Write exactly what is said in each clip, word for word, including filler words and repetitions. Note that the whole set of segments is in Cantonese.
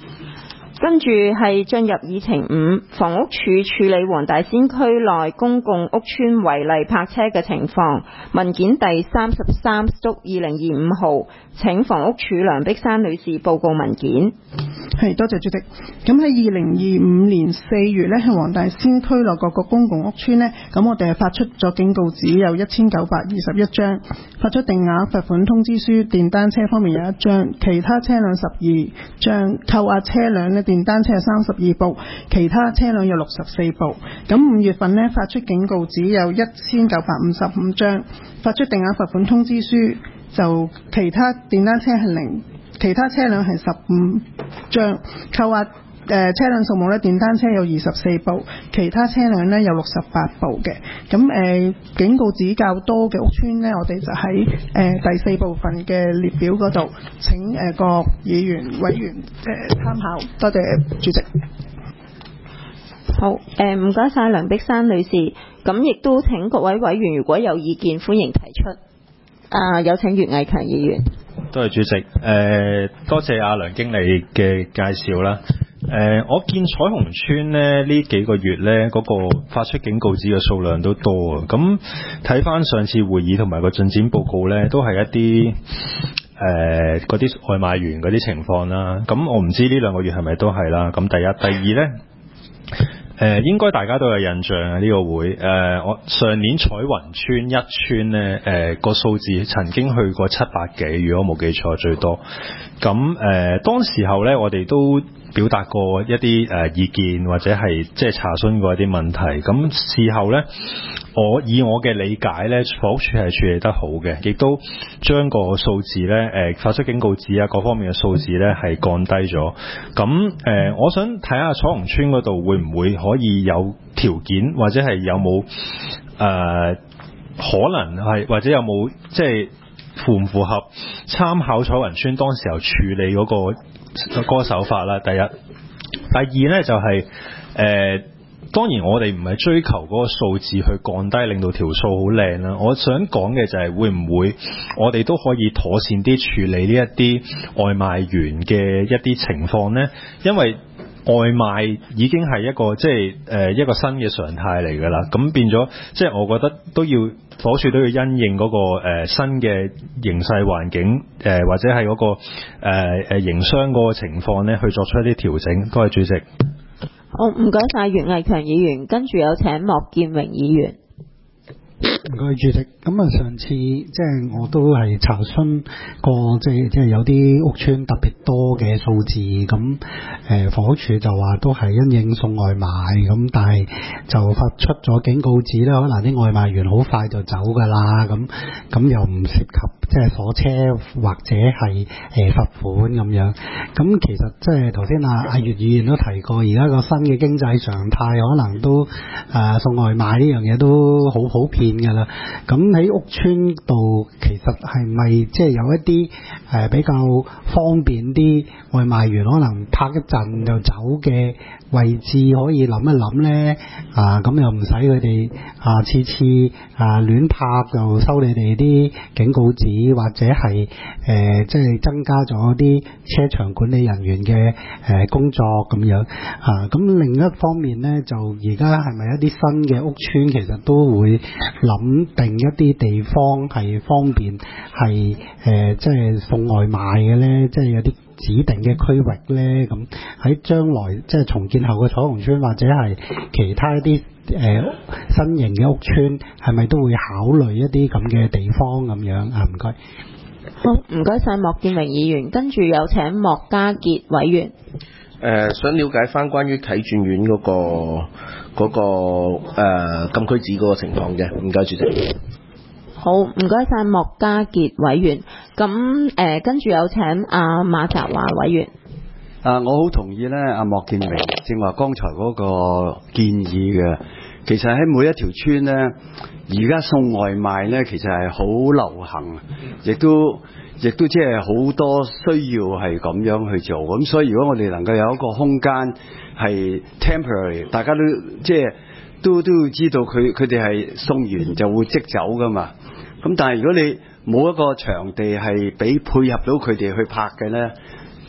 跟住係進入議程五，房屋署處理黃大仙區內公共屋邨違例泊車嘅情況，文件第三十三屬二零二五號，請房屋署梁碧珊女士報告文件。 係，多謝主席。咁喺二零二五年四月呢，喺黃大仙區內各個公共屋邨呢，咁我哋係發出咗警告紙有一千九百二十一張，發出定額罰款通知書，電單車方面有一張，其他車輛十二張，扣押車輛呢，電單車係三十二部，其他車輛有六十四部。咁五月份呢，發出警告紙有一千九百五十五張，發出定額罰款通知書，就其他電單車係零。其他車輛係十五張，扣押誒車輛數目咧，電單車有二十四部，其他車輛咧有六十八部嘅。咁誒、呃、警告紙較多嘅屋邨咧，我哋就喺誒、呃、第四部分嘅列表嗰度，請誒、呃、各議員委員誒參考。多謝主席。 好，誒唔該晒梁碧珊女士，咁亦都請各位委員如果有意見，歡迎提出。啊，有請葉毅強議員。 多謝主席，誒、呃、多謝阿梁經理嘅介紹啦。誒、呃，我見彩虹邨咧呢幾個月咧嗰、那個發出警告紙嘅數量都多啊。咁睇翻上次會議同埋個進展報告咧，都係一啲誒嗰啲外賣員嗰啲情況啦。咁我唔知呢兩個月係咪都係啦。咁第一，第二咧。誒、呃、應該大家都有印象啊！呢、這個會誒、呃，我上年彩雲邨一邨咧，誒個數字曾經去過七百幾，如果冇記錯最多。咁誒、呃、當時候咧，我哋都表達過一啲誒、呃、意見，或者係即係查詢過一啲問題。咁事後咧，我以我嘅理解咧，房屋署係處理得好嘅，亦都將個數字咧，誒、呃、發出警告紙啊，各方面嘅數字咧係降低咗。咁誒、呃，我想睇下彩虹邨嗰度會唔會可以有條件，或者係有冇誒、呃、可能係，或者有冇即係符唔符合參考彩雲邨當時候處理嗰、嗰個嗰個手法啦？第一，第二咧就係、是、誒。呃當然我哋唔係追求嗰個數字去降低，令到條數好靚啦。我想講嘅就係會唔會我哋都可以妥善啲處理呢一啲外賣員嘅一啲情況呢？因為外賣已經係一個即係誒一個新嘅常態嚟㗎啦。咁變咗即係我覺得都要房署都要因應嗰、嗰個誒、呃、新嘅形勢環境誒、呃、或者係嗰、嗰個誒誒、呃、營商嗰個情況咧，去作出一啲調整。多謝主席。 好，唔該晒袁毅強議員，跟住有請莫建榮議員。 唔該主席，咁啊上次即係我都係查詢過，即係即係有啲屋邨特別多嘅數字，咁誒房屋署就話都係因應送外賣，咁但係就發出咗警告紙啦，可能啲外賣員好快就走㗎啦，咁咁又唔涉及即係火車或者係誒、呃、罰款咁樣。咁其實即係頭先阿阿葉議員都提過，而家個新嘅經濟常態可能都誒、呃、送外賣呢樣嘢都好普遍㗎啦。咁喺屋邨度，其實係咪即係有一啲誒、呃、比較方便啲外賣員可能泊一陣就走嘅位置可以諗一諗呢？啊，咁又唔使佢哋啊次次啊亂泊就收你哋啲警告紙，或者係誒即係增加咗啲車場管理人員嘅誒、呃、工作咁樣啊。咁另一方面呢，就而家係咪一啲新嘅屋邨其實都會諗定一啲地方係方便係誒即係送外賣嘅呢？即係有啲指定嘅區域呢，咁喺將來即係重建後嘅彩虹邨或者係其他一啲誒、呃、新型嘅屋邨，係咪都會考慮一啲咁嘅地方咁樣啊？唔該。 好，唔該晒莫建榮議員，跟住有請莫家傑委員。誒、 呃，想了解翻關於啟鑽苑嗰個嗰、嗰個、呃、禁區紙嗰個情況嘅，唔該主席。 好，唔該晒莫家傑委員。咁誒、呃，跟住有請阿馬澤華委員。 啊，我好同意咧，阿莫建榮正話剛才嗰個建議嘅。其實喺每一條村咧，而家送外賣咧，其實係好流行，亦都亦都即係好多需要係咁樣去做。咁所以如果我哋能夠有一個空間係 temporary， 大家都即係都都要知道佢佢哋係送完就會即走噶嘛。咁但係如果你冇一個場地係俾配合到佢哋去拍嘅咧，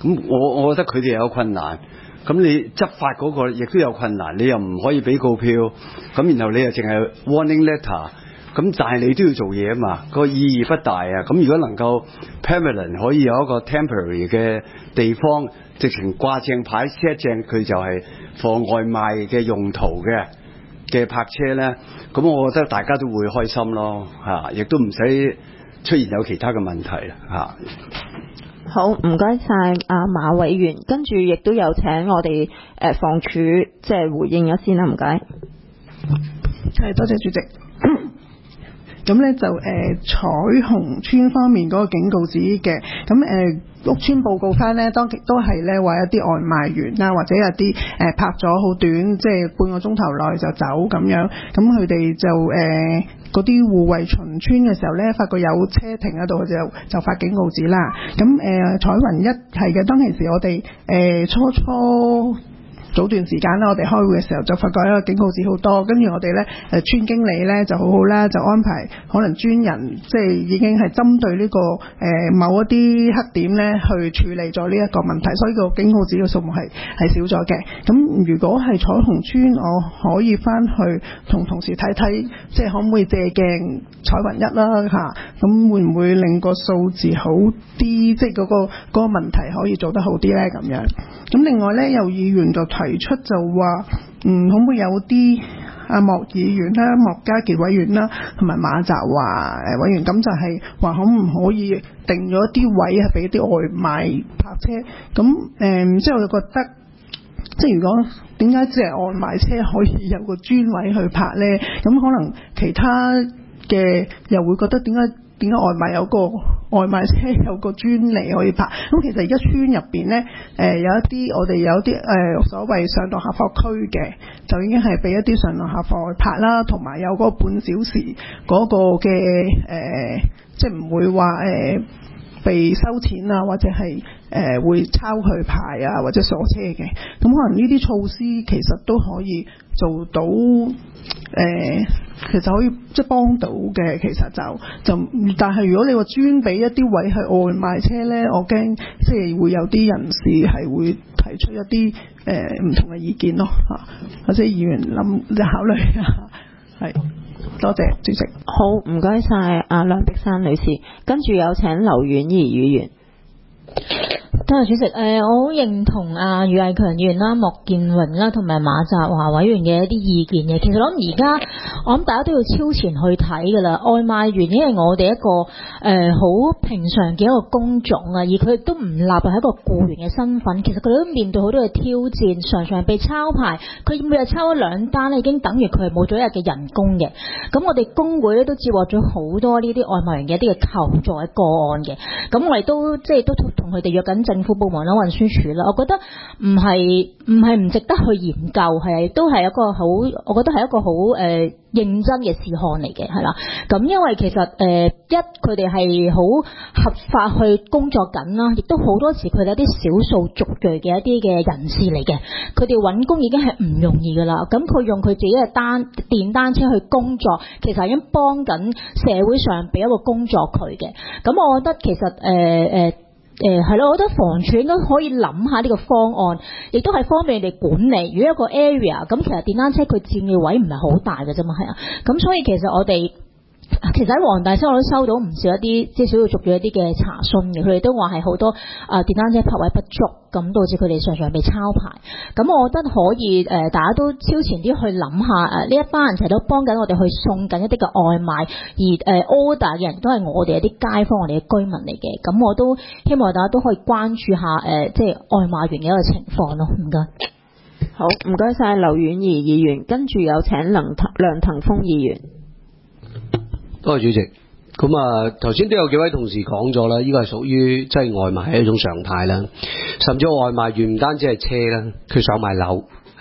咁我我覺得佢哋有困難。咁你執法嗰個亦都有困難，你又唔可以俾告票，咁然後你又淨係 warning letter， 咁但係你都要做嘢啊嘛，個意義不大啊。咁如果能夠 permanent 可以有一個 temporary 嘅地方，直情掛正牌 set 正佢就係放外賣嘅用途嘅嘅泊車咧，咁我覺得大家都會開心咯嚇，亦都唔使出現有其他嘅問題啦嚇。 好，唔該晒阿馬委員，跟住亦都有請我哋誒房署即係回應咗先啦，唔該。 係，多謝主席。咁咧就誒、呃、彩虹村方面嗰個警告紙嘅，咁誒、呃、屋村報告翻咧，當都係咧話一啲外賣員啦，或者有啲誒、呃、拍咗好短，即係半個鐘頭內就走咁樣，咁佢哋就誒嗰啲護衛巡村嘅時候咧，發覺有車停喺度，就就發警告紙啦。咁誒、呃、彩雲一係嘅，當其時我哋誒、呃、初初。早段時間啦，我哋開會嘅時候就發覺一個警告紙好多，跟住我哋咧誒村經理咧就好好啦，就安排可能專人即係已經係針對呢、這個誒、呃、某一啲黑點咧去處理咗呢一個問題，所以個警告紙嘅數目係係少咗嘅。咁如果係彩虹村，我可以翻去同同事睇睇，即係可唔可以借鏡彩雲一啦嚇？咁、啊、會唔會令個數字好啲？即係嗰、那個嗰、那個問題可以做得好啲咧咁樣。咁另外咧，有議員就提出就話，嗯，可唔可以有啲阿莫議員啦、莫家傑委員啦，同埋馬澤華誒委員，咁就係話可唔可以定咗啲位係俾啲外賣泊車？咁誒、嗯，即係我就覺得，即係如果點解只係外賣車可以有個專位去泊咧？咁可能其他嘅又會覺得點解？點解外賣有個外賣車有個專利可以泊？咁其實而家村入邊咧，誒、呃、有一啲我哋有啲誒、呃、所謂上落客貨區嘅，就已經係俾一啲上落客貨去泊啦，同埋有嗰個半小時嗰個嘅誒、呃，即係唔會話誒、呃、被收錢啊，或者係誒、呃、會抄佢牌啊，或者鎖車嘅。咁可能呢啲措施其實都可以做到誒。呃其實可以即係幫到嘅，其實就就，但係如果你話專俾一啲位係外賣車咧，我驚即係會有啲人士係會提出一啲誒唔同嘅意見咯嚇，或者議員諗考慮啊，係多謝主席。 好，唔該晒阿梁碧珊女士，跟住有請劉婉儀議員。 多謝主席，誒、呃，我好認同阿余毅強議員啦、莫建榮啦同埋馬澤華委員嘅一啲意見嘅。其實我諗而家我諗大家都要超前去睇噶啦，外賣員因為我哋一個誒好、呃、平常嘅一個工種啊，而佢亦都唔納入喺一個僱員嘅身份，其實佢哋都面對好多嘅挑戰，常常被抄牌，佢每日抄咗兩單咧，已經等於佢係冇咗一日嘅人工嘅。咁我哋工會咧都接獲咗好多呢啲外賣員嘅一啲嘅求助嘅個案嘅，咁我哋都即係都同佢哋約緊政府部門啦、運輸署啦，我覺得唔係唔係唔值得去研究，係都係一個好，我覺得係一個好誒、呃、認真嘅事項嚟嘅，係啦。咁因為其實誒、呃、一佢哋係好合法去工作緊啦，亦都好多時佢哋一啲少數族裔嘅一啲嘅人士嚟嘅，佢哋揾工已經係唔容易噶啦。咁佢用佢自己嘅單電單車去工作，其實已經幫緊社會上俾一個工作佢嘅。咁我覺得其實誒誒。呃呃誒係咯，我覺得房署應該可以諗下呢個方案，亦都係方便你哋管理。如果一個 area 咁，其實電單車佢佔嘅位唔係好大嘅啫嘛，係啊。咁所以其實我哋其實喺黃大仙我都收到唔少一啲即係少數族裔一啲嘅查詢嘅，佢哋都話係好多啊、呃、電單車泊位不足，咁導致佢哋常常被抄牌。咁我覺得可以誒、呃，大家都超前啲去諗下誒，呢、呃、一班人其實都幫緊我哋去送緊一啲嘅外賣，而誒、呃、order 嘅人都係我哋一啲街坊，我哋嘅居民嚟嘅。咁我都希望大家都可以關注下誒、呃，即係外賣員嘅一個情況咯。唔該。 好，唔該晒劉婉儀議員，跟住有請梁騰梁騰鋒議員。 多謝主席。咁啊，頭先都有幾位同事講咗啦，呢個係屬於即係外賣係一種常態啦。甚至外賣員唔單止係車啦，佢上埋樓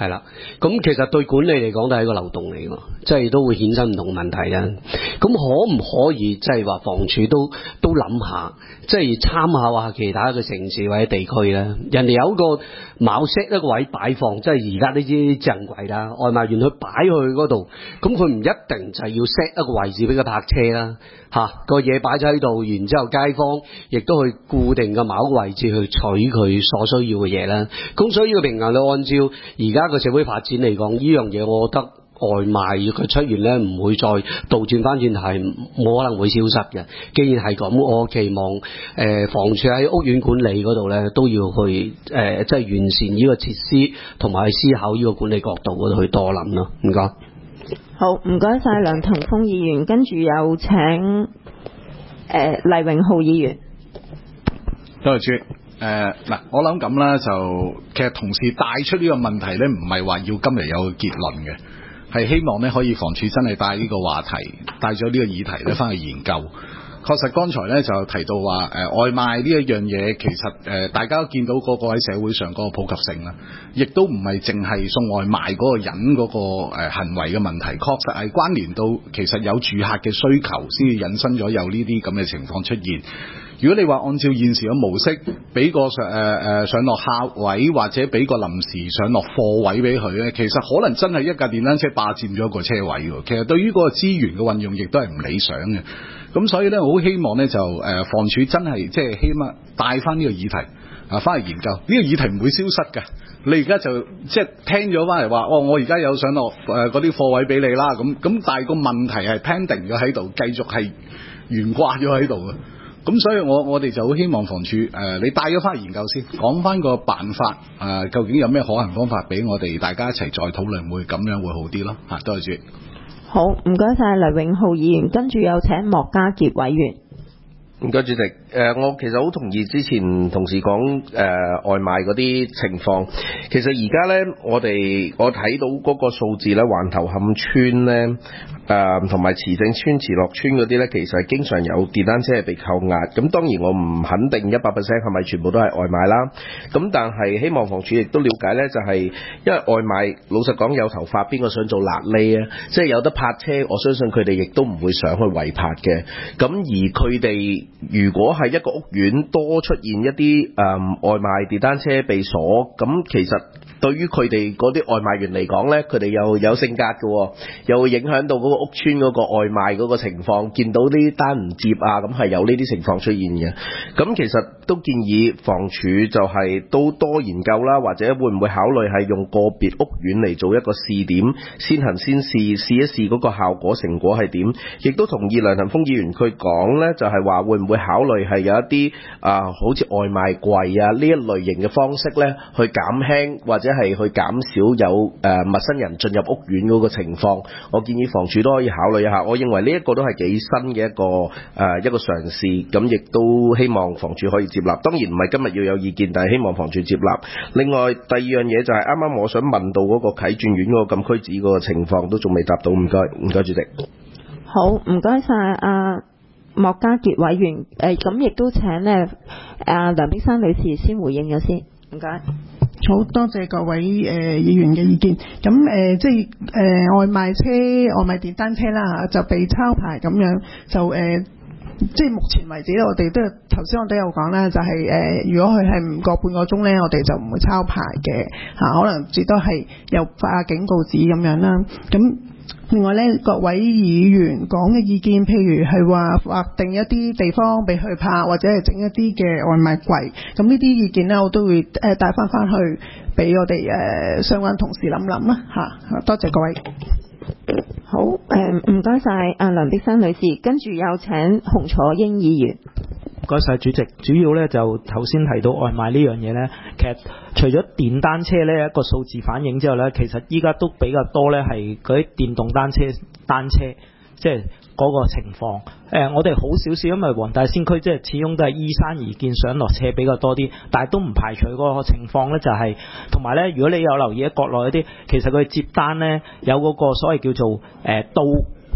係啦，咁其實對管理嚟講都係一個漏洞嚟㗎，即係都會衍生唔同嘅問題啊。咁可唔可以即係話房署都都諗下，即係參考下其他嘅城市或者地區咧？人哋有一個某 set 一個位擺放，即係而家呢啲智能櫃啦，外賣員去擺去嗰度，咁佢唔一定就係要 set 一個位置俾佢泊車啦，嚇個嘢擺咗喺度，然之後街坊亦都去固定嘅某一個位置去取佢所需要嘅嘢啦。咁所以呢個平衡，你按照而家個社會發展嚟講，呢樣嘢我覺得外賣佢出現咧，唔會再倒轉翻轉頭，係冇可能會消失嘅。既然係咁，我期望誒、呃、房署喺屋苑管理嗰度咧，都要去誒、呃、即係完善呢個設施，同埋去思考呢個管理角度嗰度去多諗咯。唔該。 好，唔該晒梁騰鋒議員，跟住有請誒、呃、黎榮浩議員。 多謝主。誒嗱、呃，我諗咁啦，就其實同事帶出呢個問題咧，唔係話要今日有個結論嘅，係希望咧可以房署真係帶呢個話題，帶咗呢個議題咧翻去研究。確實剛才咧就提到話誒、呃、外賣呢一樣嘢，其實誒、呃、大家都見到嗰個喺社會上嗰個普及性啦，亦都唔係淨係送外賣嗰個人嗰、嗰個誒、呃、行為嘅問題，確實係關聯到其實有住客嘅需求，先至引申咗有呢啲咁嘅情況出現。如果你話按照現時嘅模式，俾個上誒誒、呃、上落客位，或者俾個臨時上落貨位俾佢咧，其實可能真係一架電單車霸佔咗一個車位喎。其實對於嗰個資源嘅運用，亦都係唔理想嘅。咁所以咧，我好希望咧就誒、呃、房署真係即係希望帶翻呢個議題啊，翻嚟研究。呢、這個議題唔會消失嘅。你而家就即係聽咗翻嚟話，哦，我而家有上落誒嗰啲貨位俾你啦。咁咁，但係個問題係 pending 咗喺度，繼續係懸掛咗喺度嘅。咁所以我我哋就好希望房署誒、呃，你帶咗翻嚟研究先，講翻個辦法啊、呃，究竟有咩可行方法俾我哋大家一齊再討論，會咁樣會好啲咯嚇。多謝主。好，唔該晒黎永浩議員，跟住有請莫家傑委員。 唔該主席，誒、呃、我其實好同意之前同事講誒、呃、外賣嗰啲情況。其實而家咧，我哋我睇到嗰個數字咧，橫頭磡村咧。誒同埋慈正村、慈樂村嗰啲呢，其實係經常有電單車係被扣押。咁當然我唔肯定一百 percent 係咪全部都係外賣啦。咁但係希望房署亦都了解呢，就係、是、因為外賣老實講有頭髮，邊個想做辣痢啊？即係有得泊車，我相信佢哋亦都唔會想去違泊嘅。咁而佢哋如果係一個屋苑多出現一啲誒、嗯、外賣電單車被鎖，咁其實對於佢哋嗰啲外賣員嚟講呢，佢哋又有性格嘅，又會影響到嗰個屋邨嗰個外賣嗰個情況。見到啲單唔接啊，咁係有呢啲情況出現嘅。咁其實都建議房署就係都多研究啦，或者會唔會考慮係用個別屋苑嚟做一個試點，先行先試，試一試嗰個效果成果係點。亦都同意梁騰鋒議員佢講呢，就係話會唔會考慮係有一啲啊，好似外賣櫃啊呢一類型嘅方式呢，去減輕或者係去減少有誒、呃、陌生人進入屋苑嗰個情況。我建議房署都可以考慮一下。我認為呢一個都係幾新嘅一個誒、呃、一個嘗試，咁亦都希望房署可以接納。當然唔係今日要有意見，但係希望房署接納。另外第二樣嘢就係啱啱我想問到嗰個啟鑽苑嗰個禁區紙嗰個情況都仲未答到。唔該，唔該主席。 好，唔該晒阿莫家傑委員。誒咁亦都請呢阿梁碧珊女士先回應咗先。唔該。 好多謝各位誒、呃、議員嘅意見。咁誒、呃、即係誒、呃、外賣車、外賣電單車啦嚇，就被抄牌咁樣，就誒、呃、即係目前為止咧，我哋都頭先我都有講啦，就係、是、誒、呃、如果佢係唔過半個鐘咧，我哋就唔會抄牌嘅嚇、啊，可能至多係又發警告紙咁樣啦。咁另外咧，各位議員講嘅意見，譬如係話劃定一啲地方俾佢泊，或者係整一啲嘅外賣櫃，咁呢啲意見咧，我都會誒帶翻翻去俾我哋誒、呃、相關同事諗諗啦嚇。多謝各位。 好，誒唔該晒阿梁碧珊女士，跟住有請洪楚英議員。 唔該晒主席，主要咧就頭先提到外賣呢樣嘢咧，其實除咗電單車咧一個數字反映之後咧，其實依家都比較多咧係嗰啲電動單車單車，即係嗰個情況。誒、呃，我哋好少少，因為黃大仙區即係始終都係依山而建上落車比較多啲，但係都唔排除嗰個情況咧，就係同埋咧，如果你有留意喺國內嗰啲，其實佢接單咧有嗰個所謂叫做誒到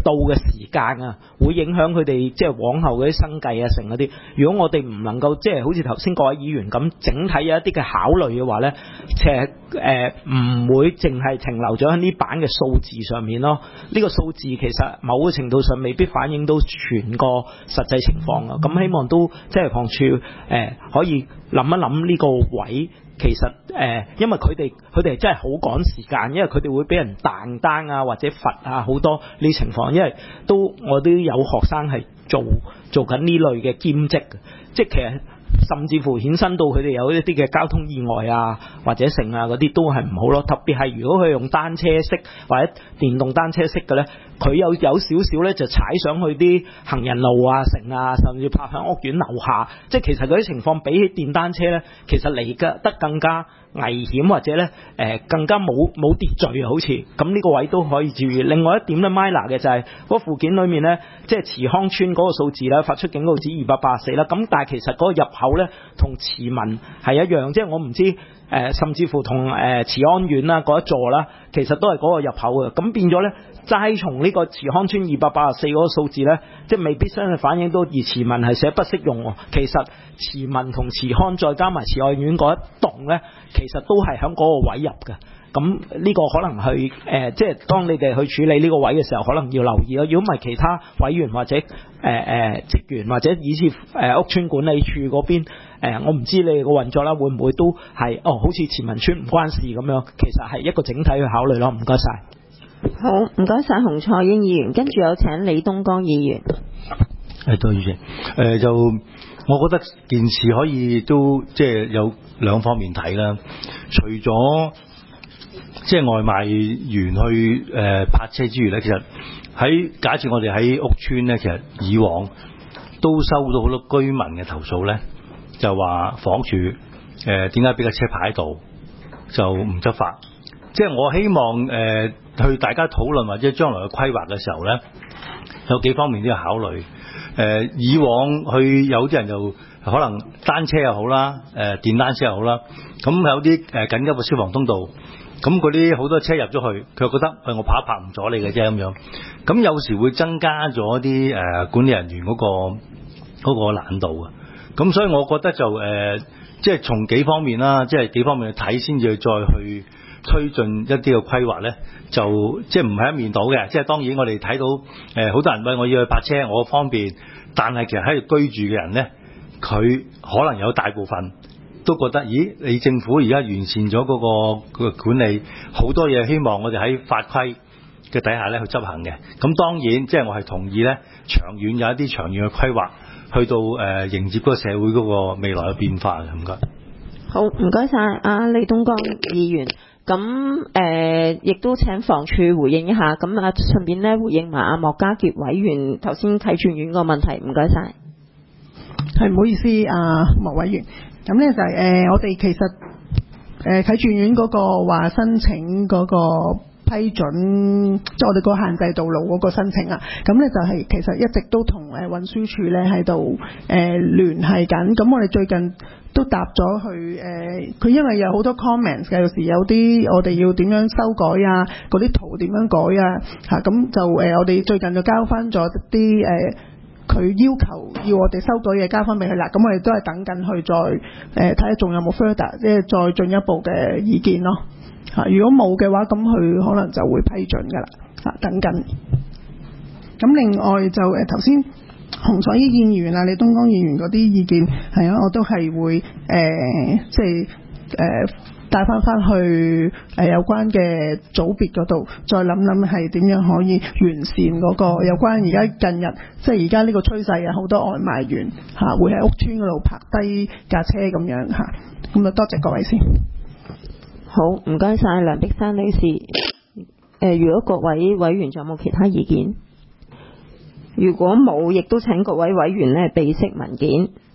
到嘅時間啊，會影響佢哋即係往後嗰啲生計啊，成嗰啲。如果我哋唔能夠即係好似頭先各位議員咁，整體有一啲嘅考慮嘅話咧，其實誒唔會淨係停留咗喺呢版嘅數字上面咯。呢、這個數字其實某個程度上未必反映到全個實際情況啊。咁希望都即係房署誒、呃、可以諗一諗呢個位。其實誒、呃，因為佢哋佢哋真係好趕時間，因為佢哋會俾人彈單啊，或者罰啊，好多呢情況。因為都我都有學生係做做緊呢類嘅兼職嘅，即係其實甚至乎衍生到佢哋有一啲嘅交通意外啊，或者成啊嗰啲都係唔好咯。特別係如果佢用單車式或者電動單車式嘅咧，佢有有少少咧就踩上去啲行人路啊成啊，甚至泊喺屋苑樓下，即係其實嗰啲情況比起電單車咧，其實嚟嘅得更加危險，或者咧誒、呃、更加冇冇秩序啊，好似咁呢個位都可以注意。另外一點咧 minor 嘅就係、是、嗰附件裏面咧，即係慈康村嗰個數字咧，發出警告紙二百八十四啦。咁但係其實嗰個入口咧同慈民係一樣，即係我唔知誒、呃，甚至乎同誒、呃、慈安苑啦嗰一座啦，其實都係嗰個入口嘅。咁變咗咧，齋從呢個慈康村二百八十四嗰個數字咧，即係未必真係反映到，而慈民係寫不適用喎。其實慈民同慈康再加埋慈愛苑嗰一棟咧，其實都係喺嗰個位入嘅。咁呢個可能去誒、呃，即係當你哋去處理呢個位嘅時候，可能要留意咯。如果唔係其他委員或者誒誒、呃、職員或者以至誒、呃、屋邨管理處嗰邊誒、呃，我唔知你哋個運作啦，會唔會都係哦？好似慈民邨唔關事咁樣，其實係一個整體去考慮咯。唔該晒。 好，唔該晒洪彩英議員，跟住有請李東江議員。 係，多謝主席。誒就我覺得件事可以都即係有兩方面睇啦。除咗即係外賣員去誒、呃、泊車之餘咧，其實喺假設我哋喺屋邨咧，其實以往都收到好多居民嘅投訴咧，就話房署誒點解俾架車泊喺度就唔執法。即係我希望誒、呃、去大家討論或者將來嘅規劃嘅時候咧，有幾方面都要考慮。誒、呃、以往去有啲人就可能單車又好啦，誒、呃、電單車又好啦，咁有啲誒緊急嘅消防通道，咁嗰啲好多車入咗去，佢又覺得喂，我泊一泊唔阻你嘅啫咁樣，咁有時會增加咗啲誒管理人員嗰、嗰個嗰、嗰個難度啊。咁所以我覺得就誒、呃、即係從幾方面啦，即係幾方面去睇先至再去推進一啲嘅規劃咧，就即係唔係一面倒嘅。即係當然我哋睇到誒好多人喂，我要去泊車，我方便，但係其實喺度居住嘅人咧，佢可能有大部分都覺得，咦？你政府而家完善咗嗰個個管理，好多嘢希望我哋喺法規嘅底下咧去執行嘅。咁當然，即係我係同意咧，長遠有一啲長遠嘅規劃，去到誒、呃、迎接嗰個社會嗰個未來嘅變化嘅。唔該。 好，唔該晒阿李東江議員。咁誒，亦、呃、都請房署回應一下。咁啊，順便咧回應埋阿莫家傑委員頭先啟泉苑個問題。唔該晒。 係，唔好意思，啊莫委員。咁咧就係、是、誒、呃，我哋其實誒啟泉苑嗰個話申請嗰個批准，即係我哋個限制道路嗰個申請啊。咁咧就係其實一直都同誒運輸署咧喺度誒聯繫緊。咁我哋最近都答咗去誒，佢、呃、因為有好多 comments 嘅，有時有啲我哋要點樣修改啊，嗰啲圖點樣改啊嚇，咁就誒、呃、我哋最近就交翻咗啲誒。佢要求要我哋收到嘢交翻俾佢啦，咁我哋都係等緊去再誒睇下仲有冇 further， 即係再進一步嘅意見咯嚇。如果冇嘅話，咁佢可能就會批准噶啦嚇，等緊。咁另外就誒頭先洪彩英議員啊、李東江議員嗰啲意見係啊，我都係會誒、呃、即係誒。呃帶翻翻去誒有關嘅組別嗰度，再諗諗係點樣可以完善嗰個有關而家近日即係而家呢個趨勢啊，好多外賣員嚇會喺屋邨嗰度泊低架車咁樣嚇，咁啊多謝各位先。 好，唔該晒梁碧珊女士。誒、呃，如果各位委員仲有冇其他意見？如果冇，亦都請各位委員咧備悉文件。